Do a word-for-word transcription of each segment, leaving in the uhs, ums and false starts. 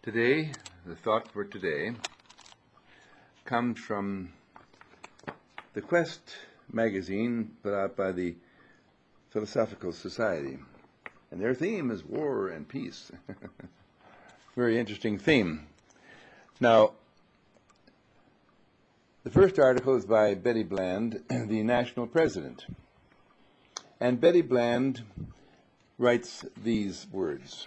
Today, the thought for today comes from the Quest magazine put out by the Philosophical Society. And their theme is war and peace. Very interesting theme. Now, the first article is by Betty Bland, the national president. And Betty Bland writes these words.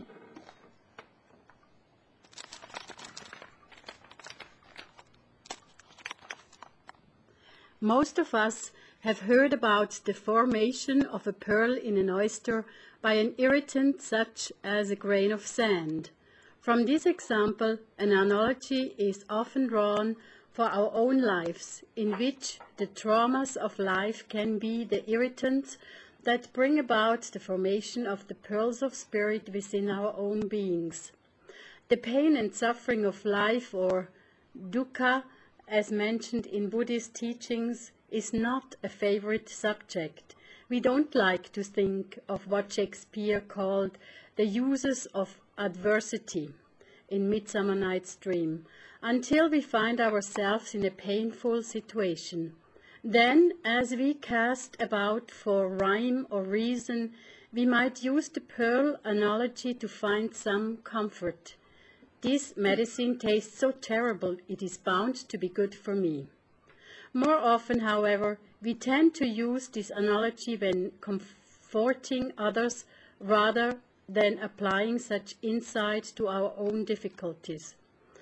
Most of us have heard about the formation of a pearl in an oyster by an irritant such as a grain of sand. From this example, an analogy is often drawn for our own lives, in which the traumas of life can be the irritants that bring about the formation of the pearls of spirit within our own beings. The pain and suffering of life, or dukkha, as mentioned in Buddhist teachings, is not a favorite subject. We don't like to think of what Shakespeare called the uses of adversity in Midsummer Night's Dream, until we find ourselves in a painful situation. Then, as we cast about for rhyme or reason, we might use the pearl analogy to find some comfort. This medicine tastes so terrible, it is bound to be good for me. More often, however, we tend to use this analogy when comforting others rather than applying such insight to our own difficulties.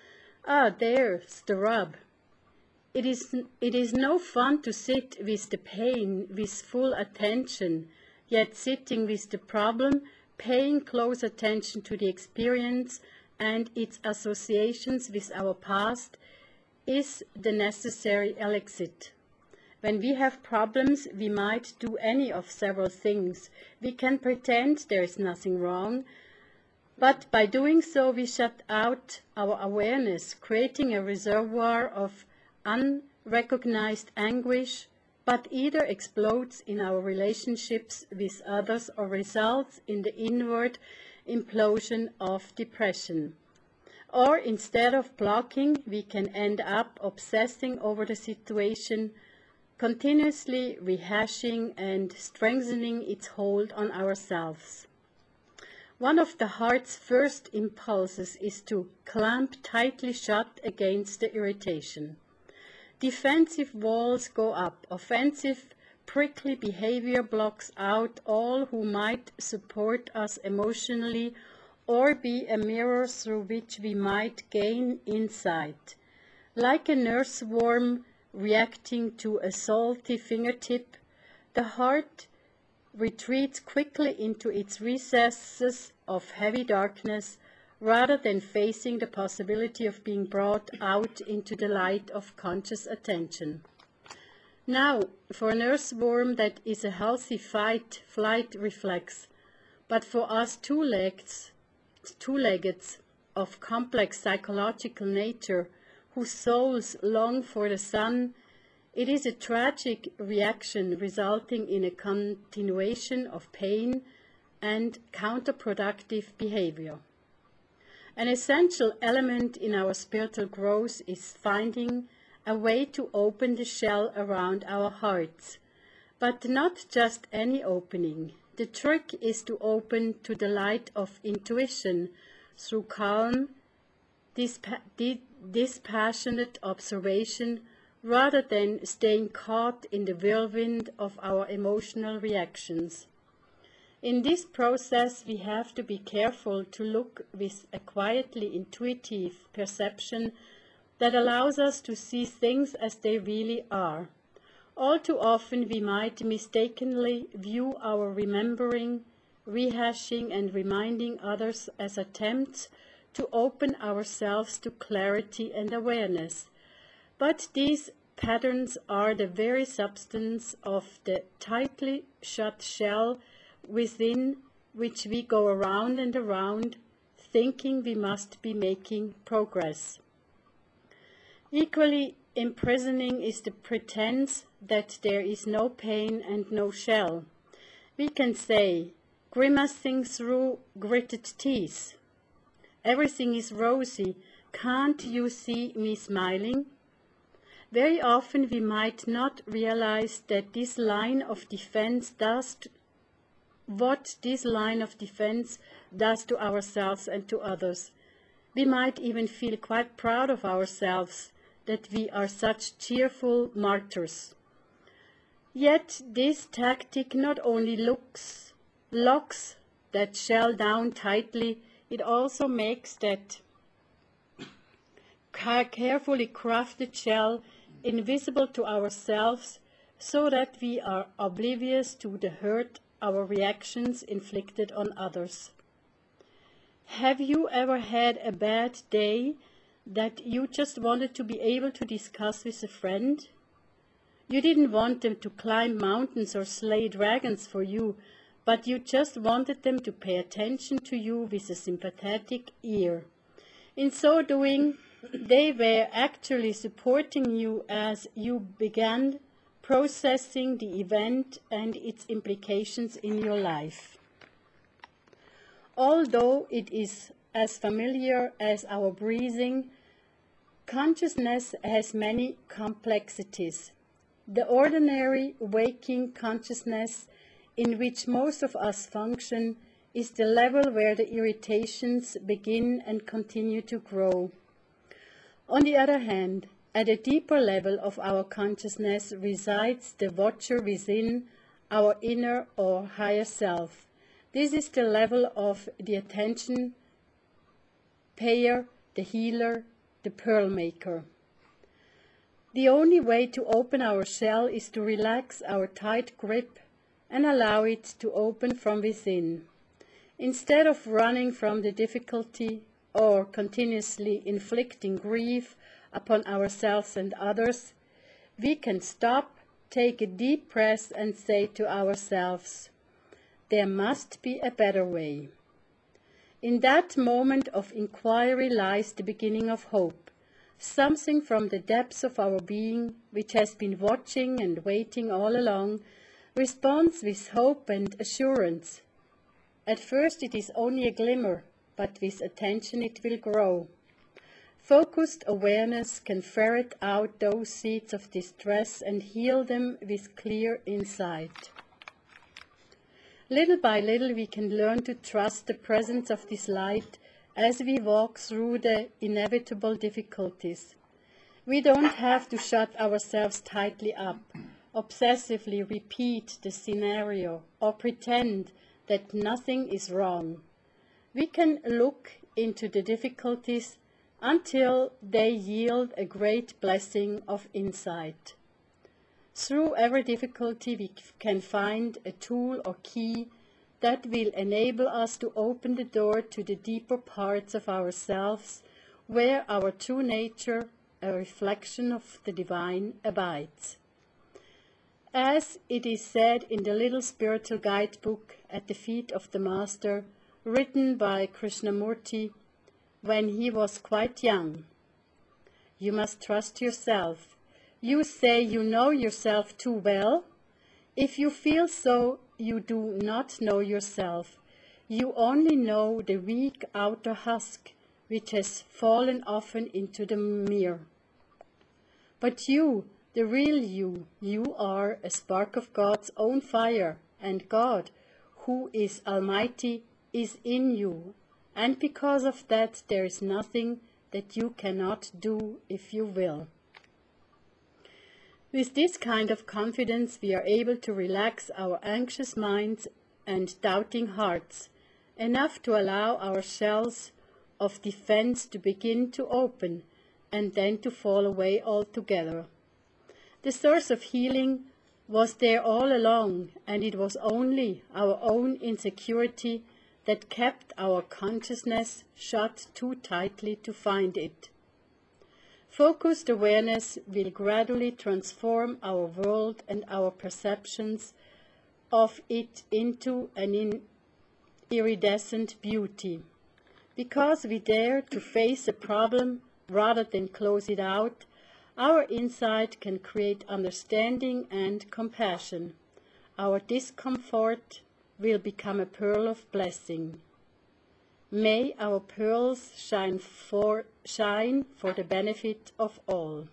Ah, there's the rub. It is, it is no fun to sit with the pain with full attention, yet sitting with the problem, paying close attention to the experience and its associations with our past is the necessary exit. When we have problems, we might do any of several things. We can pretend there is nothing wrong, but by doing so we shut out our awareness, creating a reservoir of unrecognized anguish, but either explodes in our relationships with others or results in the inward implosion of depression. Or instead of blocking, we can end up obsessing over the situation, continuously rehashing and strengthening its hold on ourselves. One of the heart's first impulses is to clamp tightly shut against the irritation. Defensive walls go up, offensive prickly behavior blocks out all who might support us emotionally or be a mirror through which we might gain insight. Like a nurse worm reacting to a salty fingertip, the heart retreats quickly into its recesses of heavy darkness rather than facing the possibility of being brought out into the light of conscious attention. Now, for an earthworm, that is a healthy fight-flight reflex, but for us two-leggeds, two-leggeds of complex psychological nature, whose souls long for the sun, it is a tragic reaction resulting in a continuation of pain and counterproductive behavior. An essential element in our spiritual growth is finding a way to open the shell around our hearts, but not just any opening. The trick is to open to the light of intuition through calm, dispa dispassionate observation, rather than staying caught in the whirlwind of our emotional reactions. In this process, we have to be careful to look with a quietly intuitive perception that allows us to see things as they really are. All too often we might mistakenly view our remembering, rehashing and reminding others as attempts to open ourselves to clarity and awareness. But these patterns are the very substance of the tightly shut shell within which we go around and around, thinking we must be making progress. Equally imprisoning is the pretense that there is no pain and no shell. We can say, grimacing through gritted teeth, everything is rosy. Can't you see me smiling? Very often we might not realize that this line of defense does t- what this line of defense does to ourselves and to others. We might even feel quite proud of ourselves that we are such cheerful martyrs. Yet this tactic not only looks, locks that shell down tightly, it also makes that carefully crafted shell invisible to ourselves, so that we are oblivious to the hurt our reactions inflicted on others. Have you ever had a bad day that you just wanted to be able to discuss with a friend? You didn't want them to climb mountains or slay dragons for you, but you just wanted them to pay attention to you with a sympathetic ear. In so doing, they were actually supporting you as you began processing the event and its implications in your life. Although it is as familiar as our breathing, consciousness has many complexities. The ordinary waking consciousness in which most of us function is the level where the irritations begin and continue to grow. On the other hand, at a deeper level of our consciousness resides the watcher within, our inner or higher self. This is the level of the attention payer, the healer, the pearl maker. The only way to open our shell is to relax our tight grip and allow it to open from within. Instead of running from the difficulty or continuously inflicting grief upon ourselves and others, we can stop, take a deep breath and say to ourselves, there must be a better way. In that moment of inquiry lies the beginning of hope. Something from the depths of our being, which has been watching and waiting all along, responds with hope and assurance. At first it is only a glimmer, but with attention it will grow. Focused awareness can ferret out those seeds of distress and heal them with clear insight. Little by little we can learn to trust the presence of this light as we walk through the inevitable difficulties. We don't have to shut ourselves tightly up, obsessively repeat the scenario, or pretend that nothing is wrong. We can look into the difficulties until they yield a great blessing of insight. Through every difficulty we can find a tool or key that will enable us to open the door to the deeper parts of ourselves, where our true nature, a reflection of the divine, abides. As it is said in the little spiritual guidebook At the Feet of the Master, written by Krishnamurti when he was quite young, you must trust yourself. You say you know yourself too well. If you feel so, you do not know yourself. You only know the weak outer husk, which has fallen often into the mirror. But you, the real you, you are a spark of God's own fire, and God, who is Almighty, is in you, and because of that there is nothing that you cannot do if you will. With this kind of confidence we are able to relax our anxious minds and doubting hearts, enough to allow our shells of defense to begin to open and then to fall away altogether. The source of healing was there all along, and it was only our own insecurity that kept our consciousness shut too tightly to find it. Focused awareness will gradually transform our world and our perceptions of it into an iridescent beauty. Because we dare to face a problem rather than close it out, our insight can create understanding and compassion. Our discomfort will become a pearl of blessing. May our pearls shine for, shine for the benefit of all.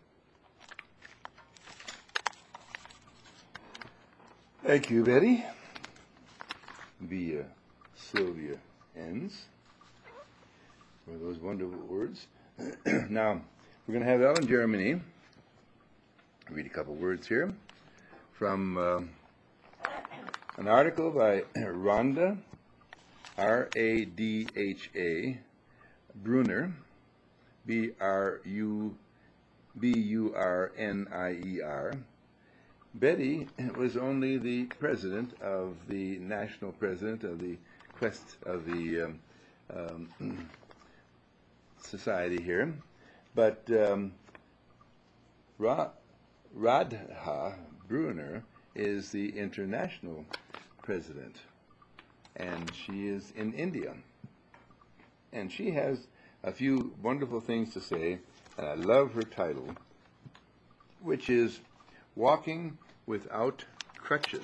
Thank you, Betty, via Sylvia Enns, for those wonderful words. Now, we're going to have Ellen Germany read a couple words here from uh, an article by Rhonda, R A D H A, Brunner, B R U B U R N I E R. Betty was only the president of the national president of the Quest of the um, um, society here, but um, Ra- Radha Brunner is the international president, and she is in India. And she has a few wonderful things to say, and I love her title, which is Walking Without Crutches.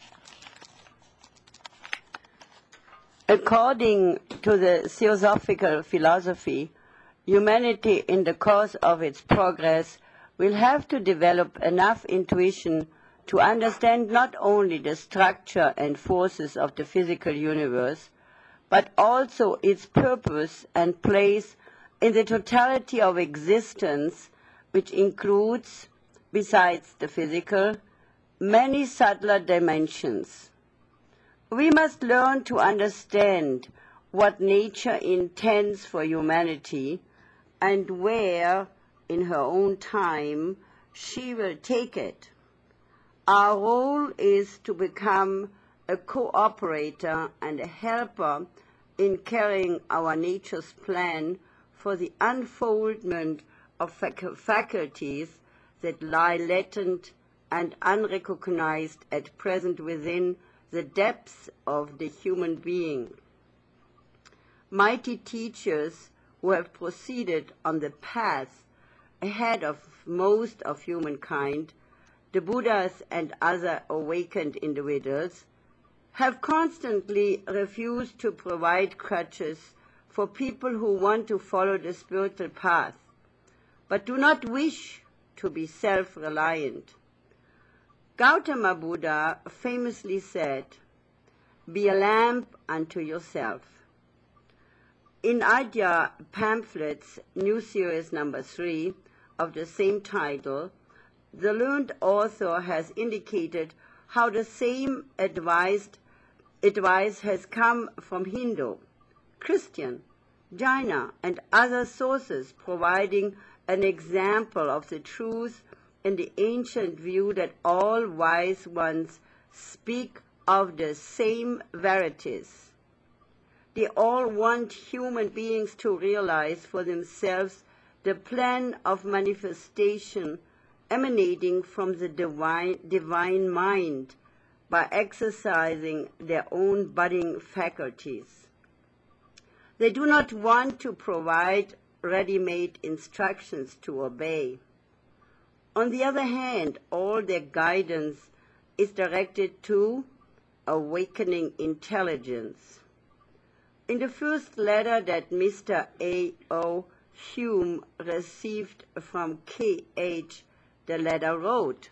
According to the Theosophical philosophy, humanity in the course of its progress will have to develop enough intuition to understand not only the structure and forces of the physical universe, but also its purpose and place in the totality of existence, which includes, besides the physical, many subtler dimensions. We must learn to understand what nature intends for humanity and where, in her own time, she will take it. Our role is to become a cooperator and a helper in carrying our nature's plan for the unfoldment of fac- faculties that lie latent and unrecognized at present within the depths of the human being. Mighty teachers who have proceeded on the path ahead of most of humankind, the Buddhas and other awakened individuals, have constantly refused to provide crutches for people who want to follow the spiritual path, but do not wish to be self-reliant. Gautama Buddha famously said, "Be a lamp unto yourself." In Adya Pamphlets, new series number three of the same title, the learned author has indicated how the same advised, advice has come from Hindu, Christian, Jaina, and other sources, providing an example of the truth in the ancient view that all wise ones speak of the same verities. They all want human beings to realize for themselves the plan of manifestation emanating from the divine, divine mind by exercising their own budding faculties. They do not want to provide ready-made instructions to obey. On the other hand, all their guidance is directed to awakening intelligence. In the first letter that Mister A O Hume received from K H, the letter wrote,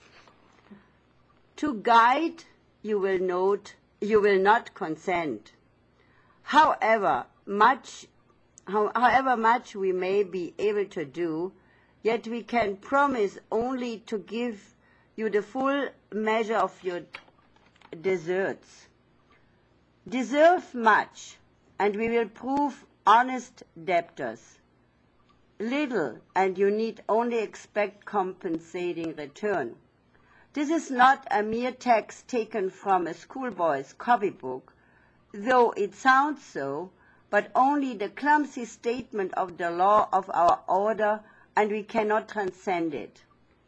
"To guide you will note you will not consent. However much, how, however much we may be able to do, yet we can promise only to give you the full measure of your deserts. Deserve much, and we will prove honest debtors. Little, and you need only expect compensating return." This is not a mere text taken from a schoolboy's copybook, though it sounds so, but only the clumsy statement of the law of our order, and we cannot transcend it.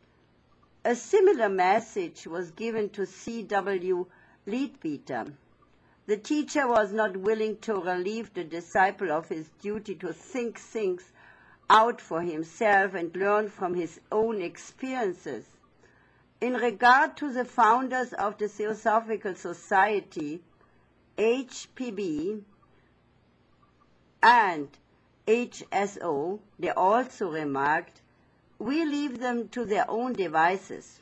A similar message was given to C W Leadbeater. The teacher was not willing to relieve the disciple of his duty to think things out for himself and learn from his own experiences. In regard to the founders of the Theosophical Society, H P B and H S O, they also remarked, we leave them to their own devices.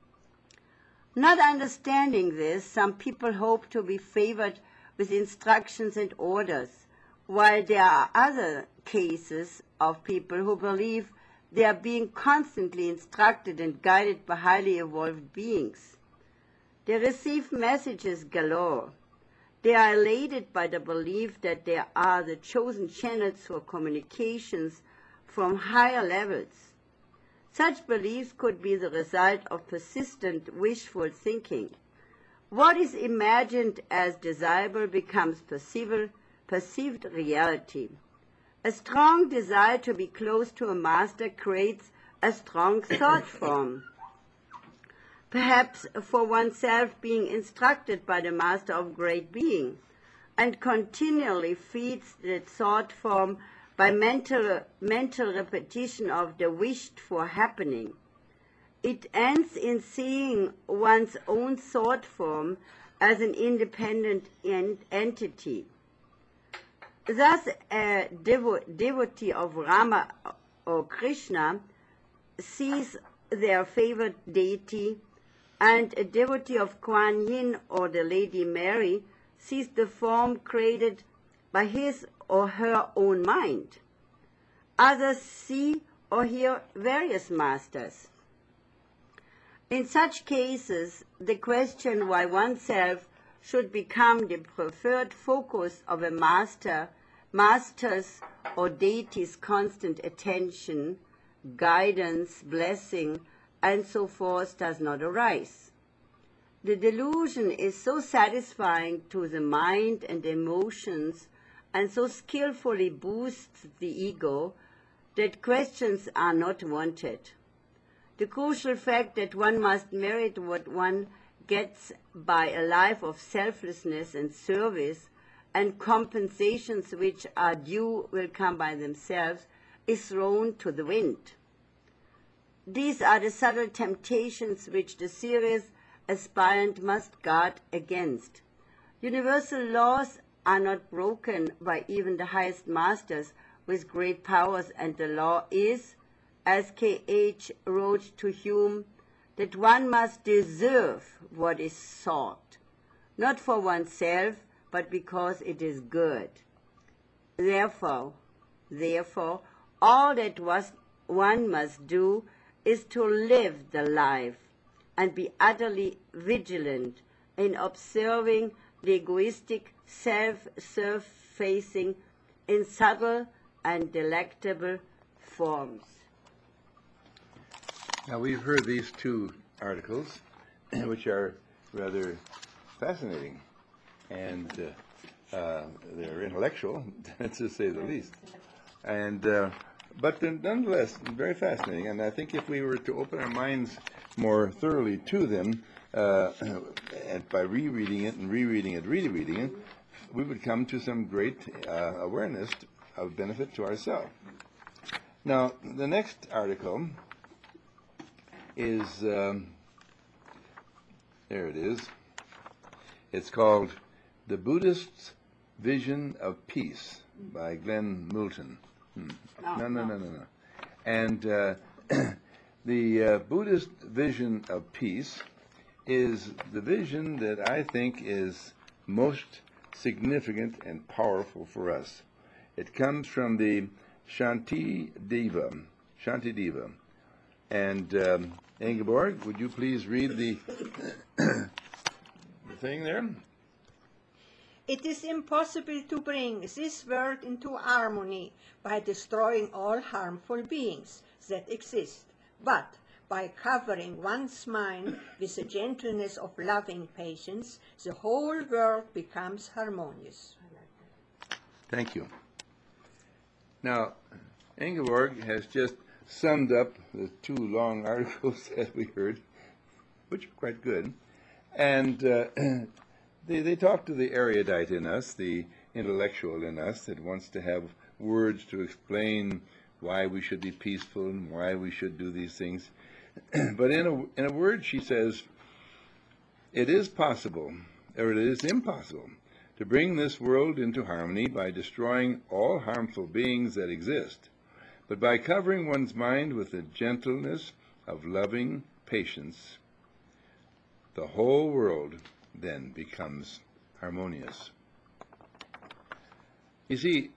Not understanding this, some people hope to be favored with instructions and orders, while there are other cases of people who believe they are being constantly instructed and guided by highly evolved beings. They receive messages galore. They are elated by the belief that they are the chosen channels for communications from higher levels. Such beliefs could be the result of persistent wishful thinking. What is imagined as desirable becomes perceivable, perceived reality. A strong desire to be close to a master creates a strong thought form. Perhaps for oneself being instructed by the master of great being, and continually feeds the thought form by mental, mental repetition of the wished for happening. It ends in seeing one's own thought form as an independent ent entity. Thus, a devo devotee of Rama or Krishna sees their favorite deity, and a devotee of Kuan Yin or the Lady Mary sees the form created by his or her own mind. Others see or hear various masters. In such cases, the question why oneself should become the preferred focus of a master, master's or deity's constant attention, guidance, blessing, and so forth does not arise. The delusion is so satisfying to the mind and emotions and so skillfully boosts the ego that questions are not wanted. The crucial fact that one must merit what one gets by a life of selflessness and service, and compensations which are due will come by themselves, is thrown to the wind. These are the subtle temptations which the serious aspirant must guard against. Universal laws are not broken by even the highest masters with great powers, and the law is, as K H wrote to Hume, that one must deserve what is sought, not for oneself, but because it is good. Therefore, therefore, all that was one must do is to live the life and be utterly vigilant in observing the egoistic self-surfacing in subtle and delectable forms. Now, we've heard these two articles, which are rather fascinating, and uh, uh, they're intellectual, to say the least. And uh, but they're nonetheless very fascinating, and I think if we were to open our minds more thoroughly to them, uh, and by rereading it and rereading it, rereading it, we would come to some great uh, awareness of benefit to ourselves. Now, the next article is, um, there it is, it's called The Buddhist's Vision of Peace by Glenn Moulton. Hmm. No, no, no, no, no. And uh, the uh, Buddhist vision of peace is the vision that I think is most significant and powerful for us. It comes from the Shanti Deva, Shanti Deva. And um, Ingeborg, would you please read the, the thing there? It is impossible to bring this world into harmony by destroying all harmful beings that exist, but by covering one's mind with the gentleness of loving patience, the whole world becomes harmonious. Thank you. Now, Ingeborg has just summed up the two long articles that we heard, which are quite good, and uh, They, they talk to the erudite in us, the intellectual in us that wants to have words to explain why we should be peaceful and why we should do these things. But in a, in a word, she says, it is possible, or it is impossible, to bring this world into harmony by destroying all harmful beings that exist, but by covering one's mind with the gentleness of loving patience, the whole world then becomes harmonious. You see,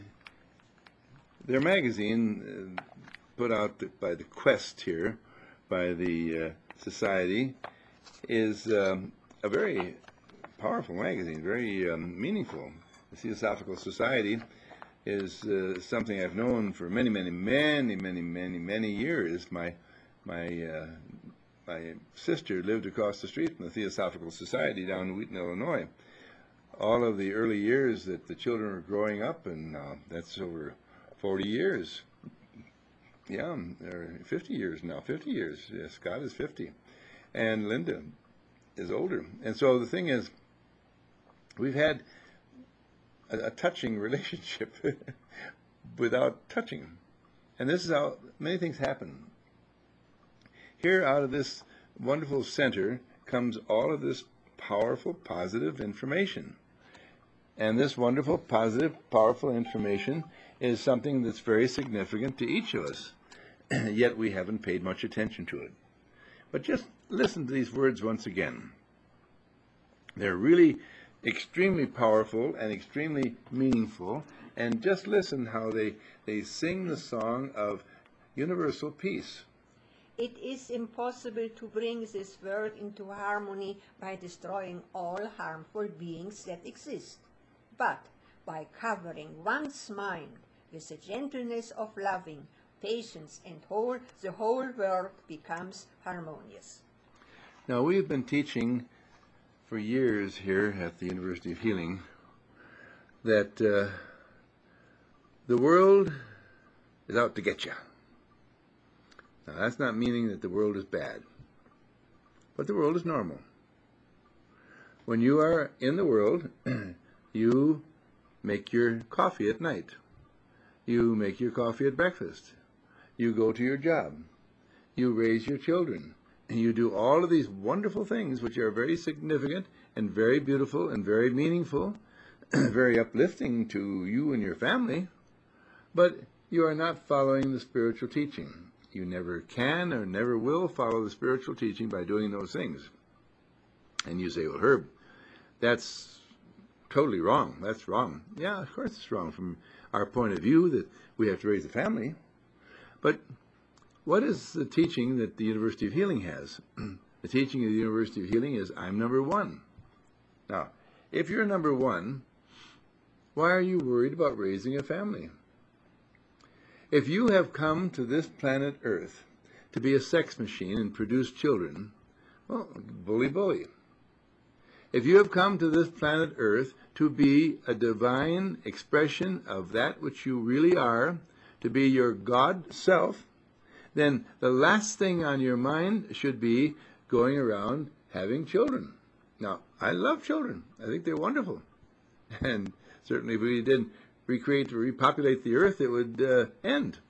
their magazine, uh, put out by the Quest here, by the uh, Society, is um, a very powerful magazine, very um, meaningful. The Theosophical Society is uh, something I've known for many, many, many, many, many, many years. My my uh, my sister lived across the street from the Theosophical Society down in Wheaton, Illinois. All of the early years that the children were growing up, and uh, that's over forty years. Yeah, or fifty years now. fifty years. Yeah, Scott is fifty, and Linda is older. And so the thing is, we've had a, a touching relationship without touching. And this is how many things happen. Here, out of this wonderful center, comes all of this powerful, positive information. And this wonderful, positive, powerful information is something that's very significant to each of us. Yet we haven't paid much attention to it. But just listen to these words once again. They're really extremely powerful and extremely meaningful. And just listen how they, they sing the song of universal peace. It is impossible to bring this world into harmony by destroying all harmful beings that exist, but by covering one's mind with the gentleness of loving patience, and whole, the whole world becomes harmonious. Now, we've been teaching for years here at the University of Healing that uh, the world is out to get you. Now, that's not meaning that the world is bad, but the world is normal. When you are in the world, you make your coffee at night. You make your coffee at breakfast. You go to your job. You raise your children. And you do all of these wonderful things which are very significant and very beautiful and very meaningful, very uplifting to you and your family, but you are not following the spiritual teaching. You never can or never will follow the spiritual teaching by doing those things. And you say, well, Herb, that's totally wrong. That's wrong. Yeah, of course it's wrong from our point of view that we have to raise a family. But what is the teaching that the University of Healing has? The teaching of the University of Healing is, I'm number one. Now, if you're number one, why are you worried about raising a family? If you have come to this planet Earth to be a sex machine and produce children, well, bully bully. If you have come to this planet Earth to be a divine expression of that which you really are, to be your God self, then the last thing on your mind should be going around having children. Now, I love children. I think they're wonderful. And certainly if we didn't recreate or repopulate the earth, it would uh, end.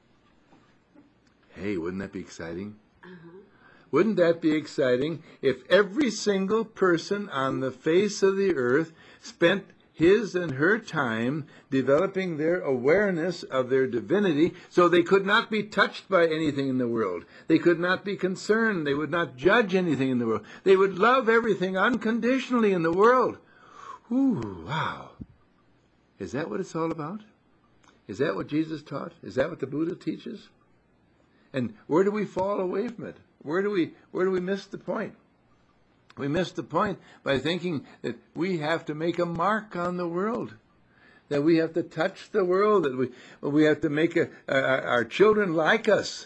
Hey, wouldn't that be exciting? Uh-huh. Wouldn't that be exciting if every single person on the face of the earth spent his and her time developing their awareness of their divinity so they could not be touched by anything in the world. They could not be concerned. They would not judge anything in the world. They would love everything unconditionally in the world. Ooh, wow. Is that what it's all about? Is that what Jesus taught? Is that what the Buddha teaches? And where do we fall away from it? Where do we, where do we miss the point? We miss the point by thinking that we have to make a mark on the world, that we have to touch the world, that we we have to make a, a, our children like us.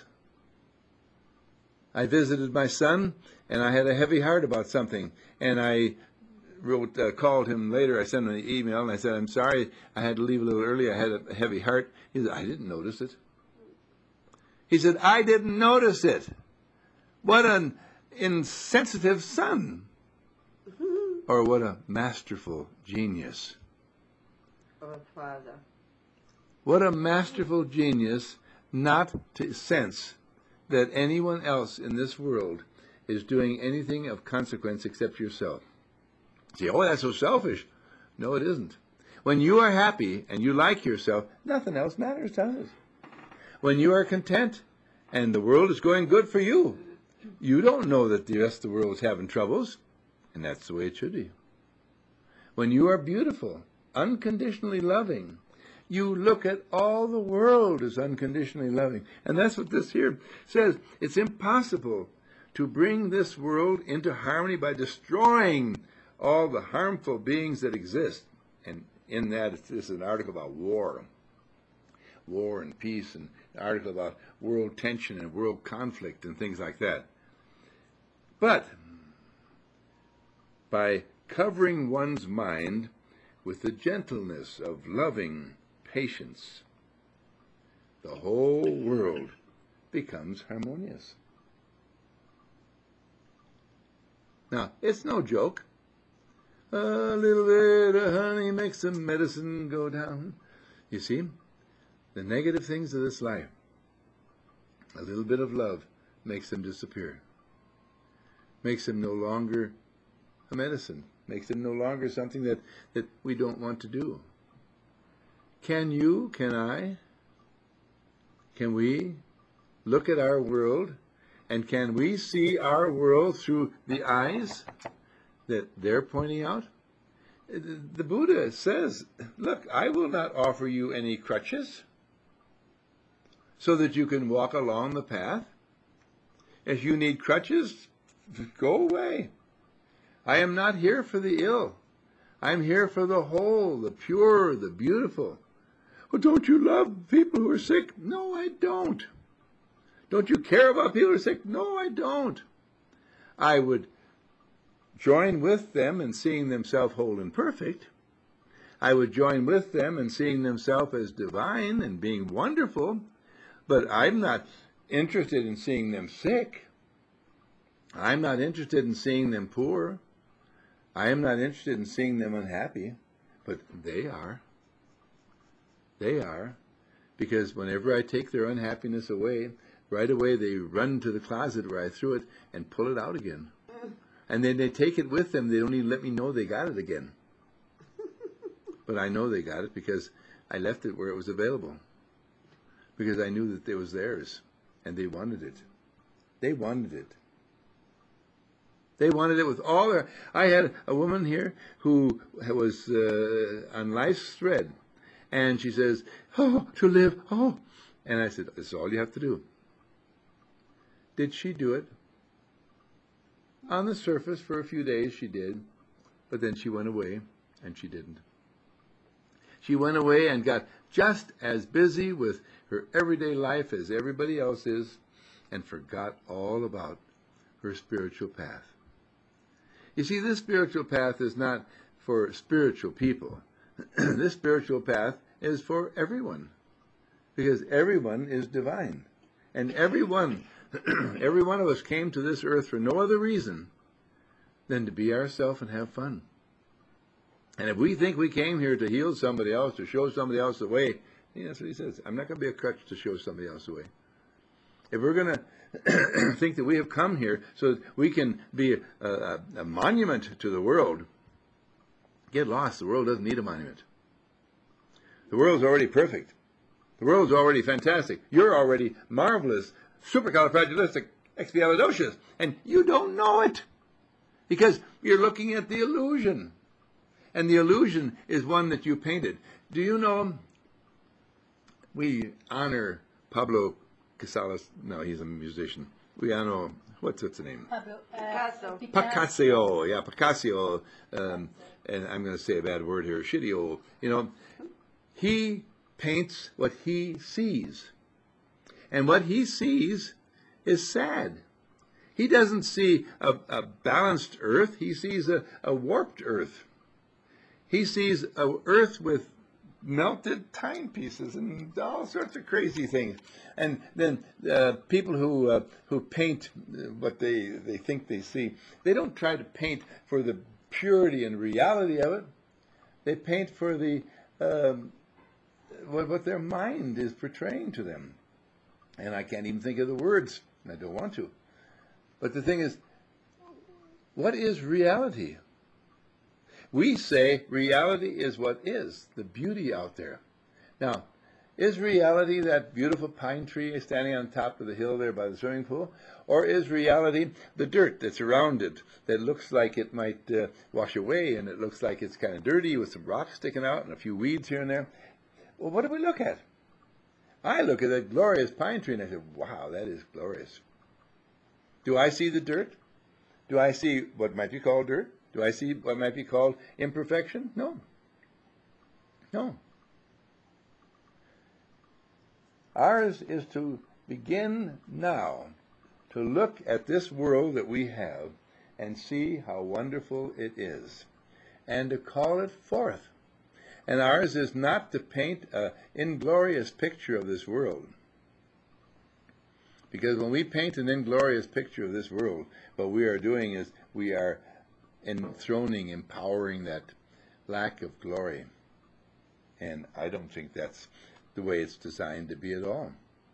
I visited my son, and I had a heavy heart about something, and I wrote, uh, called him later. I sent him an email, and I said, "I'm sorry, I had to leave a little early. I had a heavy heart." He said, "I didn't notice it." He said, "I didn't notice it." What an insensitive son. Or what a masterful genius. Oh, Father. What a masterful genius not to sense that anyone else in this world is doing anything of consequence except yourself. Say, oh, that's so selfish. No, it isn't. When you are happy and you like yourself, nothing else matters, does it? When you are content and the world is going good for you, you don't know that the rest of the world is having troubles, and that's the way it should be. When you are beautiful, unconditionally loving, you look at all the world as unconditionally loving. And that's what this here says. It's impossible to bring this world into harmony by destroying all the harmful beings that exist. And in that, it's, it's an article about war. War and peace, and an article about world tension and world conflict and things like that. But by covering one's mind with the gentleness of loving patience, the whole world becomes harmonious. Now, it's no joke. A little bit of honey makes the medicine go down. You see, the negative things of this life, a little bit of love makes them disappear. Makes them no longer a medicine. Makes them no longer something that, that we don't want to do. Can you, can I, can we look at our world, and can we see our world through the eyes that they're pointing out? The Buddha says, look, I will not offer you any crutches so that you can walk along the path. If you need crutches, go away. I am not here for the ill. I'm here for the whole, the pure, the beautiful. Well, don't you love people who are sick? No, I don't. Don't you care about people who are sick? No, I don't. I would join with them in seeing themselves whole and perfect. I would join with them in seeing themselves as divine and being wonderful, but I'm not interested in seeing them sick. I'm not interested in seeing them poor. I am not interested in seeing them unhappy, but they are. They are, because whenever I take their unhappiness away, right away they run to the closet where I threw it and pull it out again. And then they take it with them. They don't even let me know they got it again. But I know they got it because I left it where it was available. Because I knew that it was theirs, and they wanted it. They wanted it. They wanted it with all their... I had a woman here who was uh, on life's thread, and she says, oh, to live, oh. And I said, this is all you have to do. Did she do it? On the surface, for a few days, she did. But then she went away, and she didn't. She went away and got just as busy with her everyday life as everybody else is, and forgot all about her spiritual path. You see, this spiritual path is not for spiritual people. This spiritual path is for everyone, because everyone is divine. And everyone, every one of us came to this earth for no other reason than to be ourselves and have fun. And if we think we came here to heal somebody else, to show somebody else the way, yeah, that's what he says. I'm not going to be a crutch to show somebody else the way. If we're going to think that we have come here so that we can be a, a, a monument to the world, get lost. The world doesn't need a monument. The world's already perfect. The world's already fantastic. You're already marvelous, supercalifragilisticexpialidocious, and you don't know it because you're looking at the illusion. And the illusion is one that you painted. Do you know, we honor Pablo Casals. No, he's a musician. We honor, what's what's the name? Pablo, uh, Picasso. Picasso, yeah, Picasso. Um, and I'm going to say a bad word here, shitty. You know, he paints what he sees. And what he sees is sad. He doesn't see a, a balanced earth. He sees a, a warped earth. He sees an earth with melted timepieces and all sorts of crazy things. And then uh, people who uh, who paint what they, they think they see, they don't try to paint for the purity and reality of it. They paint for the um, what, what their mind is portraying to them. And I can't even think of the words. I don't want to. But the thing is, what is reality? We say reality is what is, the beauty out there. Now, is reality that beautiful pine tree standing on top of the hill there by the swimming pool? Or is reality the dirt that's around it that looks like it might uh, wash away, and it looks like it's kind of dirty with some rocks sticking out and a few weeds here and there? Well, what do we look at? I look at that glorious pine tree and I say, wow, that is glorious. Do I see the dirt? Do I see what might be called dirt? Do I see what might be called imperfection? No. No. Ours is to begin now to look at this world that we have and see how wonderful it is, and to call it forth. And ours is not to paint an inglorious picture of this world. Because when we paint an inglorious picture of this world, what we are doing is we are enthroning, empowering that lack of glory. And I don't think that's the way it's designed to be at all.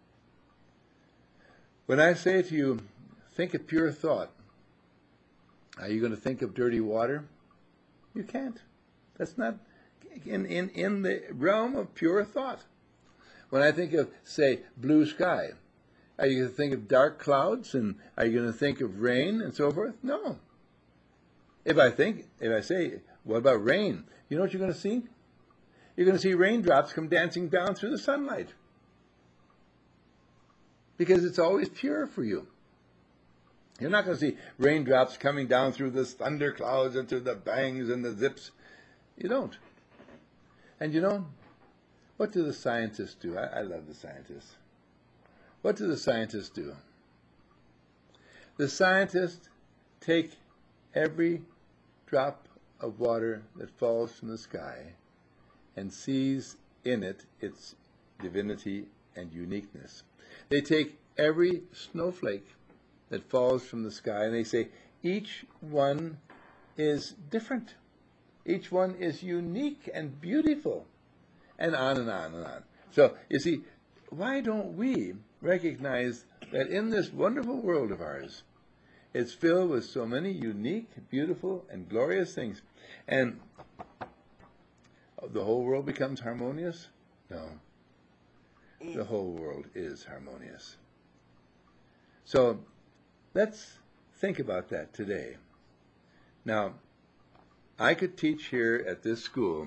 When I say to you, think of pure thought, are you going to think of dirty water? You can't. That's not in, in, in the realm of pure thought. When I think of, say, blue sky, are you going to think of dark clouds, and are you going to think of rain and so forth? No. If I think, if I say, what about rain? You know what you're going to see? You're going to see raindrops come dancing down through the sunlight. Because it's always pure for you. You're not going to see raindrops coming down through the thunder clouds and through the bangs and the zips. You don't. And you know, what do the scientists do? I, I love the scientists. What do the scientists do? The scientists take every drop of water that falls from the sky and sees in it its divinity and uniqueness. They take every snowflake that falls from the sky and they say, each one is different. Each one is unique and beautiful. And on and on and on. So, you see, why don't we recognize that in this wonderful world of ours, it's filled with so many unique, beautiful, and glorious things. And the whole world becomes harmonious? No. The whole world is harmonious. So let's think about that today. Now, I could teach here at this school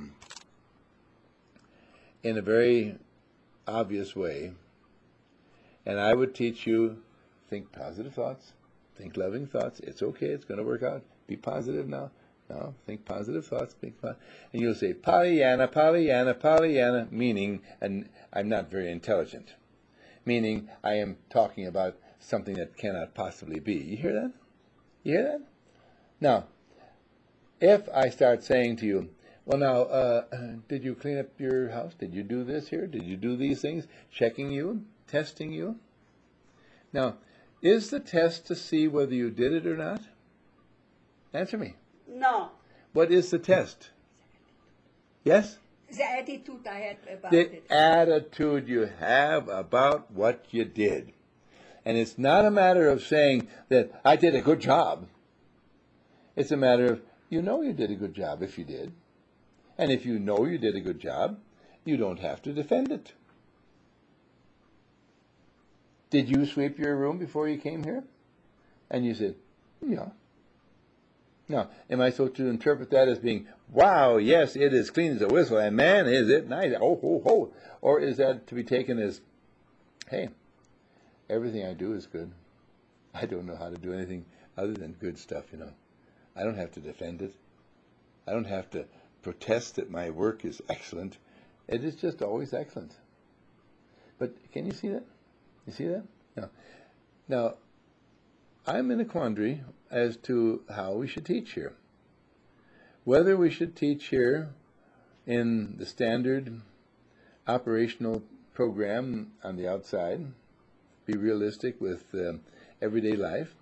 in a very obvious way, and I would teach you, think positive thoughts, think loving thoughts. It's okay, it's going to work out. Be positive now. No, think positive thoughts. Think po- and you'll say, Pollyanna, Pollyanna, Pollyanna, meaning, and I'm not very intelligent, meaning I am talking about something that cannot possibly be. You hear that? You hear that? Now, if I start saying to you, well, now, uh, did you clean up your house? Did you do this here? Did you do these things? Checking you, testing you. Now, is the test to see whether you did it or not? Answer me. No. What is the test? Yes? The attitude I had about The it. attitude you have about what you did. And it's not a matter of saying that I did a good job. It's a matter of, you know you did a good job if you did. And if you know you did a good job, you don't have to defend it. Did you sweep your room before you came here? And you said, yeah. Now, am I supposed to interpret that as being, wow, yes, it is clean as a whistle, and man, is it nice, oh, ho, ho. Or is that to be taken as, hey, everything I do is good. I don't know how to do anything other than good stuff, you know. I don't have to defend it. I don't have to protest that my work is excellent. It is just always excellent. But can you see that? You see that? Now, now, I'm in a quandary as to how we should teach here. Whether we should teach here in the standard operational program on the outside, be realistic with uh, everyday life,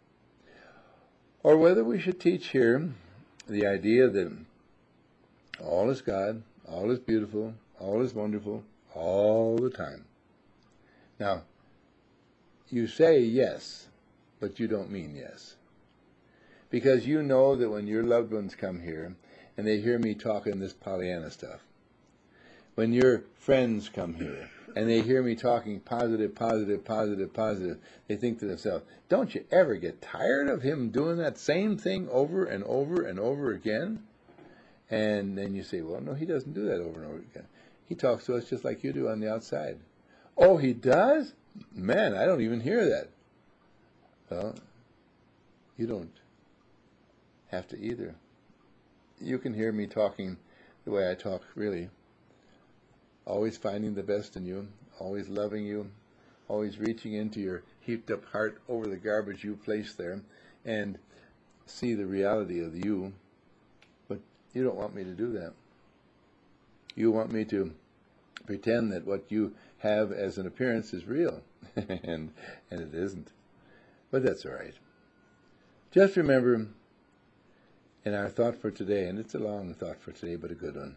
or whether we should teach here the idea that all is God, all is beautiful, all is wonderful, all the time. Now, you say yes, but you don't mean yes. Because you know that when your loved ones come here and they hear me talking this Pollyanna stuff. When your friends come here and they hear me talking positive, positive, positive, positive, they think to themselves, don't you ever get tired of him doing that same thing over and over and over again? And then you say, well, no, he doesn't do that over and over again. He talks to us just like you do on the outside. Oh, he does? Man, I don't even hear that. Well, you don't have to either. You can hear me talking the way I talk, really. Always finding the best in you, always loving you, always reaching into your heaped up heart over the garbage you place there and see the reality of you. But you don't want me to do that. You want me to pretend that what you have as an appearance is real, and, and it isn't. But that's all right. Just remember, in our thought for today, and it's a long thought for today, but a good one,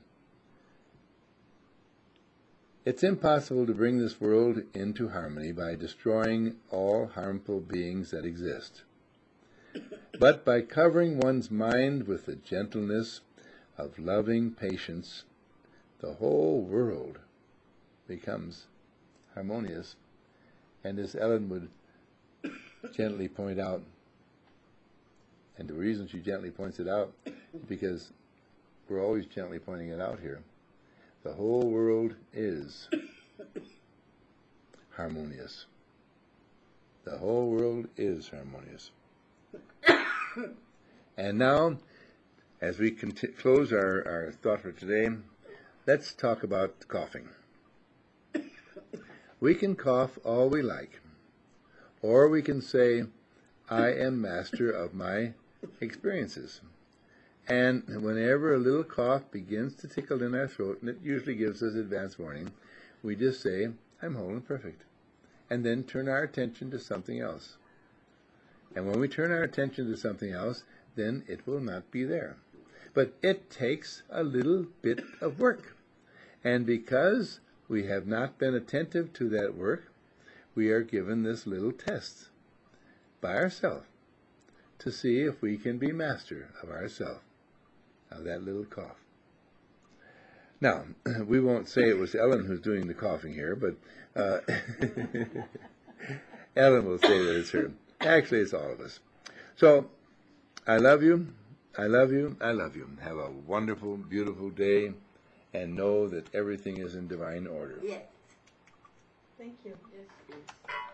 it's impossible to bring this world into harmony by destroying all harmful beings that exist. But by covering one's mind with the gentleness of loving patience, the whole world becomes harmonious. And as Ellen would gently point out, and the reason she gently points it out is because we're always gently pointing it out here, the whole world is harmonious. The whole world is harmonious. And now, as we conti- close our, our thought for today, let's talk about coughing. We can cough all we like, or we can say, I am master of my experiences. And whenever a little cough begins to tickle in our throat, and it usually gives us advance warning, we just say, I'm whole and perfect. And then turn our attention to something else. And when we turn our attention to something else, then it will not be there. But it takes a little bit of work. And because we have not been attentive to that work, we are given this little test by ourselves to see if we can be master of ourselves, of that little cough. Now, we won't say it was Ellen who's doing the coughing here, but uh, Ellen will say that it's her. Actually, it's all of us. So, I love you, I love you, I love you. Have a wonderful, beautiful day, and know that everything is in divine order. Yes. Thank you. Yes, please.